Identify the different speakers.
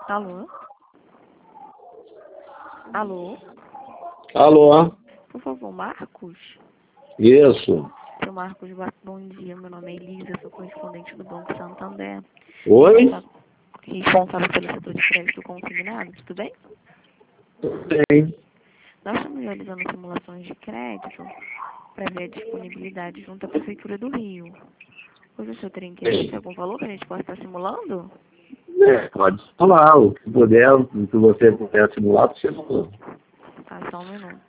Speaker 1: Alô? Alô?
Speaker 2: Alô?
Speaker 1: Por favor, Marcos?
Speaker 2: Isso.
Speaker 1: Seu Marcos, bom dia. Meu nome é Elisa, sou correspondente do Banco Santander.
Speaker 2: Oi?
Speaker 1: Responsável pelo setor de crédito consignado, tudo bem?
Speaker 2: Tem.
Speaker 1: Nós estamos realizando simulações de crédito para ver a disponibilidade junto à Prefeitura do Rio. Hoje o senhor teria interesse em algum valor que a gente possa estar simulando?
Speaker 2: Pode falar. O que puder, o que você puder simular, você simula.
Speaker 1: Tá, só um minuto.